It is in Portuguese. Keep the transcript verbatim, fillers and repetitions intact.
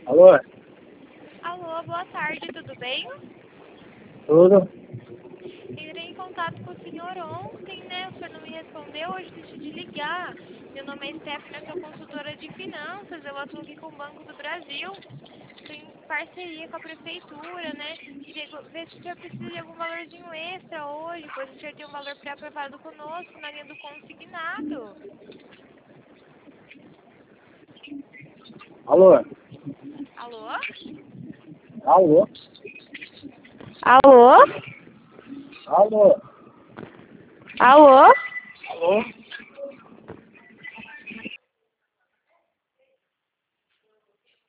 Alô? Alô, boa tarde, tudo bem? Tudo? Entrei em contato com o senhor ontem, né? O senhor não me respondeu, hoje decidi ligar. Meu nome é Stephanie, eu sou consultora de finanças, eu atuo aqui com o Banco do Brasil. Estou em parceria com a prefeitura, né? Queria ver se o senhor precisa de algum valorzinho extra hoje, pois o senhor tem um valor pré-aprovado conosco na linha do consignado. Alô? Alô? Alô? Alô? Alô? Alô? Alô?